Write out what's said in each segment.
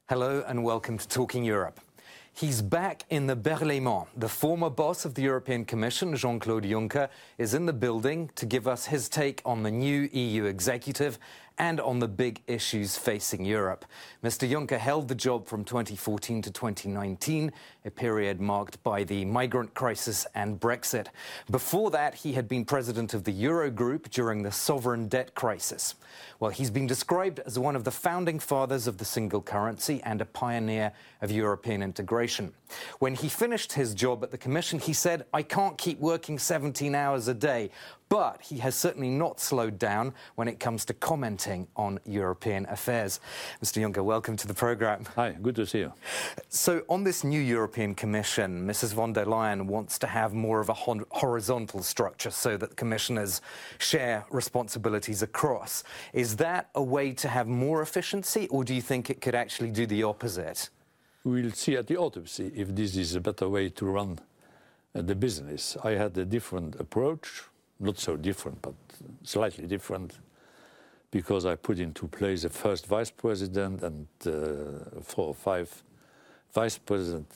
Hello and welcome to Talking Europe. He's back in the Berlaymont. The former boss of the European Commission, Jean-Claude Juncker, is in the building to give us his take on the new EU executive and on the big issues facing Europe. Mr. Juncker held the job from 2014 to 2019, a period marked by the migrant crisis and Brexit. Before that, he had been president of the Eurogroup during the sovereign debt crisis. Well, he's been described as one of the founding fathers of the single currency and a pioneer of European integration. When he finished his job at the Commission, he said, "I can't keep working 17 hours a day." But he has certainly not slowed down when it comes to commenting on European affairs. Mr. Juncker, welcome to the programme. Hi, good to see you. So on this new European Commission, Mrs. von der Leyen wants to have more of a horizontal structure so that commissioners share responsibilities across. Is that a way to have more efficiency, or do you think it could actually do the opposite? We'll see at the autopsy if this is a better way to run the business. I had a different approach. Not so different, but slightly different, because I put into place a first vice president and 4 or 5 vice presidents,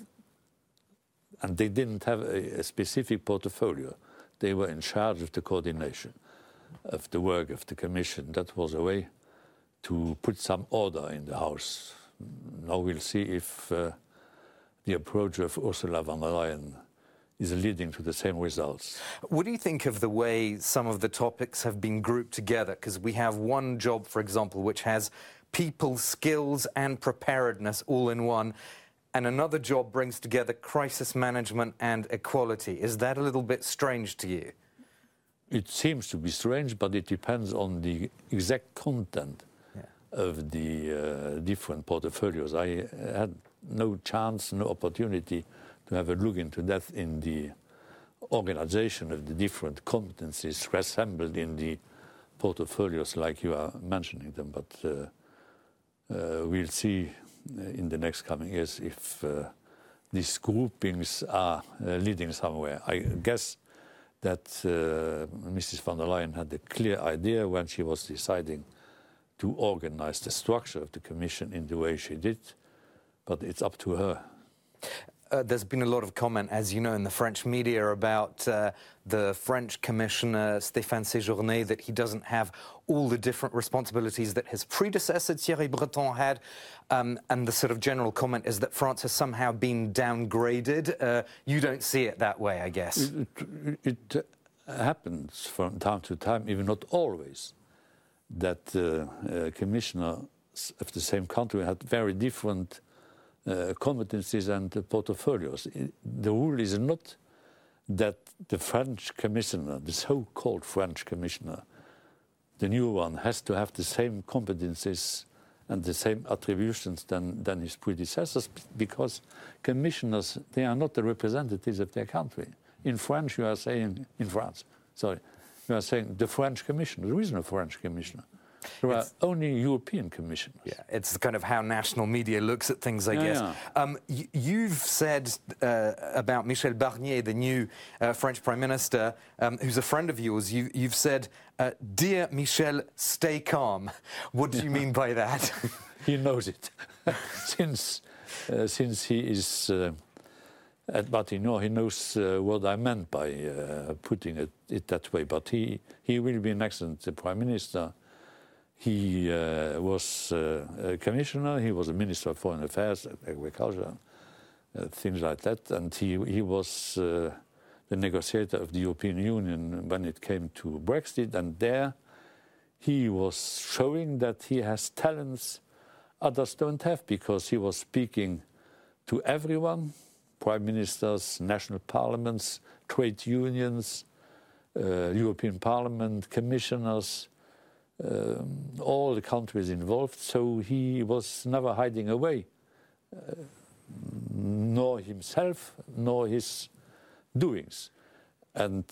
and they didn't have a specific portfolio. They were in charge of the coordination of the work of the Commission. That was a way to put some order in the House. Now we'll see if the approach of Ursula von der Leyen is leading to the same results. What do you think of the way some of the topics have been grouped together? Because we have one job, for example, which has people, skills and preparedness all in one, and another job brings together crisis management and equality. Is that a little bit strange to you? It seems to be strange, but it depends on the exact content of the different portfolios. I had no chance, no opportunity to have a look into that in the organization of the different competencies assembled in the portfolios like you are mentioning them. But we'll see in the next coming years if these groupings are leading somewhere. I guess that Mrs. von der Leyen had a clear idea when she was deciding to organize the structure of the Commission in the way she did, but it's up to her. There's been a lot of comment, as you know, in the French media about the French commissioner, Stéphane Séjourné, that he doesn't have all the different responsibilities that his predecessor, Thierry Breton, had. And the sort of general comment is that France has somehow been downgraded. You don't see it that way, I guess. It happens from time to time, even not always, that commissioners of the same country had very different competencies and portfolios. The rule is not that the French commissioner, the so-called French commissioner, the new one, has to have the same competencies and the same attributions than his predecessors, because commissioners, they are not the representatives of their country. In French, you are saying, you are saying the French commissioner. There is no French commissioner. There are only European commissioners. Yeah, it's kind of how national media looks at things, I guess. Yeah. You've said about Michel Barnier, the new French Prime Minister, who's a friend of yours, you've said, "Dear Michel, stay calm." What do you mean by that? He knows it. Since he is at Matignon, he knows what I meant by putting it that way. But he will be an excellent Prime Minister. He was a commissioner, he was a minister of foreign affairs, agriculture, things like that, and he was the negotiator of the European Union when it came to Brexit, and there he was showing that he has talents others don't have, because he was speaking to everyone, prime ministers, national parliaments, trade unions, European Parliament, commissioners, all the countries involved, so he was never hiding away, nor himself, nor his doings. And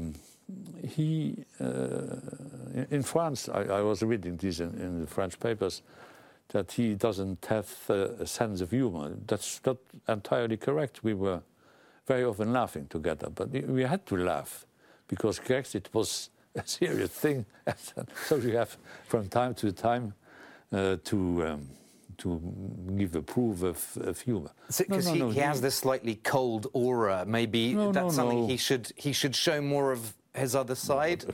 in France, I was reading this in the French papers, that he doesn't have a sense of humor. That's not entirely correct. We were very often laughing together, but we had to laugh, because Brexit was a serious thing. So you have, from time to time, to to give a proof of humour. Because he has this slightly cold aura. Maybe that's something he should show more of his other side.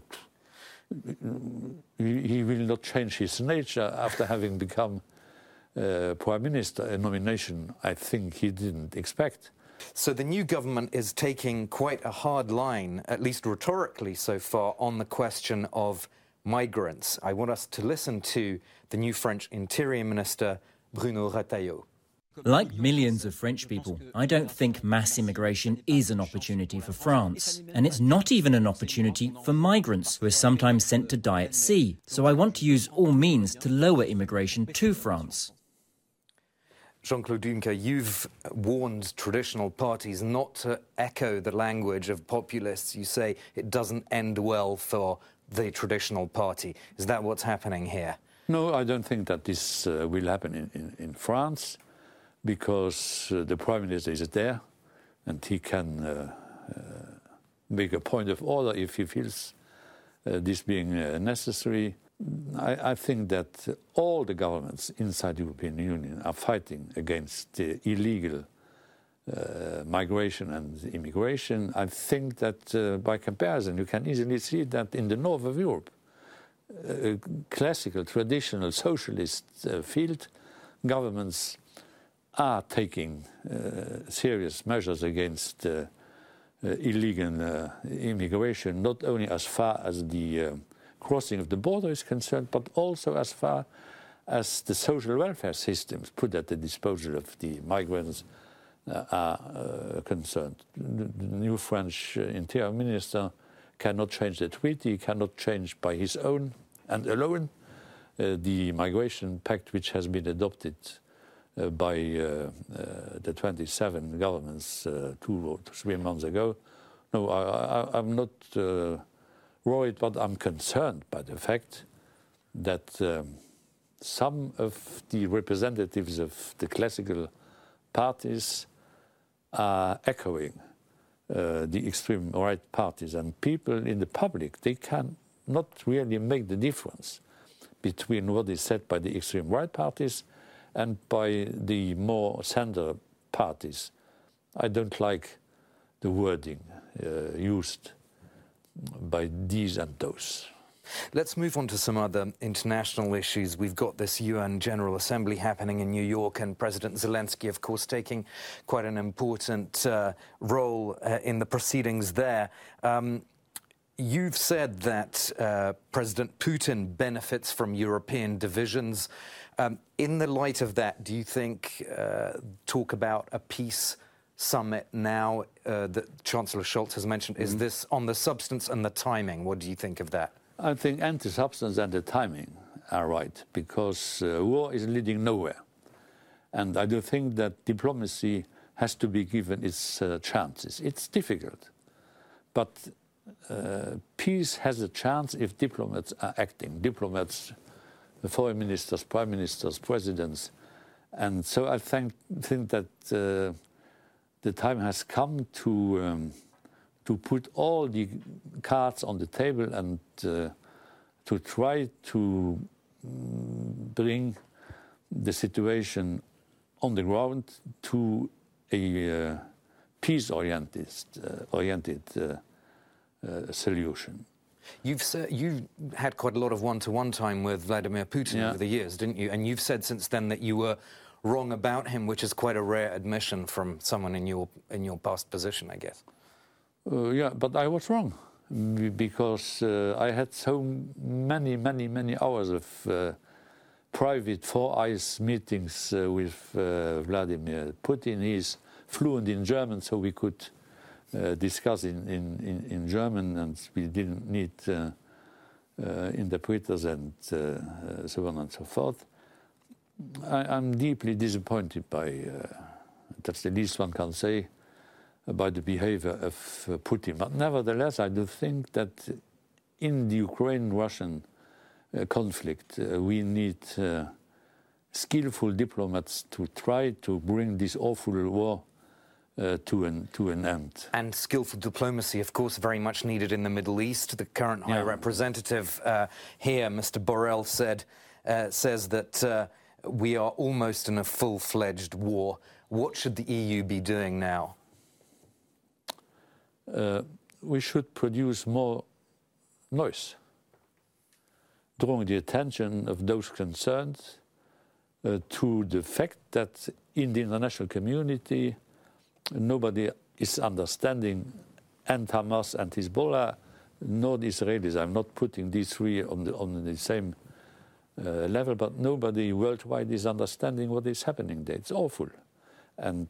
He will not change his nature after having become Prime Minister, a nomination I think he didn't expect. So the new government is taking quite a hard line, at least rhetorically so far, on the question of migrants. I want us to listen to the new French Interior Minister, Bruno Retailleau. Like millions of French people, I don't think mass immigration is an opportunity for France. And it's not even an opportunity for migrants who are sometimes sent to die at sea. So I want to use all means to lower immigration to France. Jean-Claude Juncker, you've warned traditional parties not to echo the language of populists. You say it doesn't end well for the traditional party. Is that what's happening here? No, I don't think that this will happen in France, because the Prime Minister is there and he can make a point of order if he feels this being necessary. I think that all the governments inside the European Union are fighting against illegal migration and immigration. I think that by comparison you can easily see that in the north of Europe, classical, traditional socialist field, governments are taking serious measures against illegal immigration, not only as far as the crossing of the border is concerned, but also as far as the social welfare systems put at the disposal of the migrants are concerned. The new French Interior Minister cannot change the treaty, cannot change by his own and alone the migration pact which has been adopted by the 27 governments 2 or 3 months ago. No, I'm not worried, but I'm concerned by the fact that some of the representatives of the classical parties are echoing the extreme right parties, and people in the public, they can not really make the difference between what is said by the extreme right parties and by the more center parties. I don't like the wording used by these and those. Let's move on to some other international issues. We've got this UN General Assembly happening in New York, and President Zelensky, of course, taking quite an important role in the proceedings there. You've said that President Putin benefits from European divisions. In the light of that, do you think talk about a peace summit now that Chancellor Scholz has mentioned, is this on the substance and the timing? What do you think of that? I think and the substance and the timing are right, because war is leading nowhere. And I do think that diplomacy has to be given its chances. It's difficult, but peace has a chance if diplomats are acting. Diplomats, the foreign ministers, prime ministers, presidents. And so I think that the time has come to put all the cards on the table and to try to bring the situation on the ground to a peace-oriented solution. You had quite a lot of one-to-one time with Vladimir Putin over the years, didn't you? And you've said since then that you were wrong about him, which is quite a rare admission from someone in your past position, I guess. Yeah, but I was wrong, because I had so many hours of private four-eyes meetings with Vladimir Putin. He's fluent in German, so we could discuss in German, and we didn't need interpreters and so on and so forth. I'm deeply disappointed by, that's the least one can say, by the behavior of Putin. But nevertheless, I do think that in the Ukraine-Russian conflict, we need skillful diplomats to try to bring this awful war to an end. And skillful diplomacy, of course, very much needed in the Middle East. The current High Representative here, Mr. Borrell, says that we are almost in a full-fledged war. What should the EU be doing now? We should produce more noise, drawing the attention of those concerned to the fact that in the international community nobody is understanding and Hamas and Hezbollah, nor the Israelis. I'm not putting these three on the same level, but nobody worldwide is understanding what is happening there. It's awful. And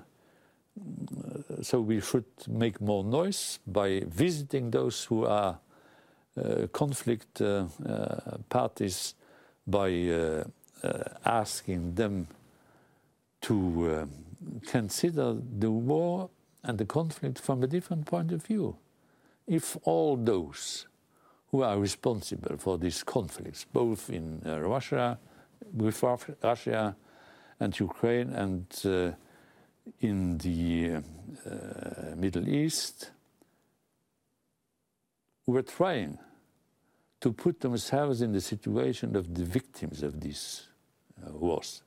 so we should make more noise by visiting those who are conflict parties, by asking them to consider the war and the conflict from a different point of view. If all those who are responsible for these conflicts, both in Russia, with Russia and Ukraine, and in the Middle East, were trying to put themselves in the situation of the victims of these wars,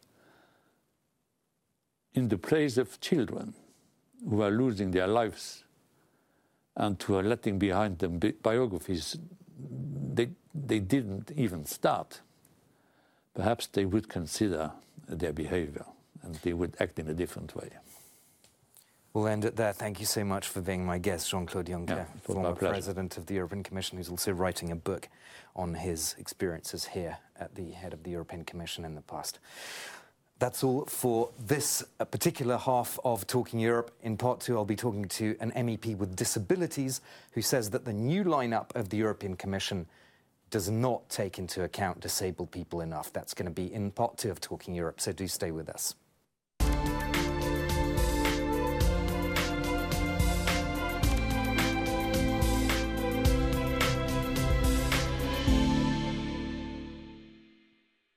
in the place of children who are losing their lives and who are letting behind them biographies they didn't even start, perhaps they would consider their behavior and they would act in a different way. We'll end it there. Thank you so much for being my guest, Jean-Claude Juncker, former President of the European Commission, who's also writing a book on his experiences here at the head of the European Commission in the past. That's all for this particular half of Talking Europe. In part two, I'll be talking to an MEP with disabilities who says that the new lineup of the European Commission does not take into account disabled people enough. That's going to be in part two of Talking Europe, so do stay with us.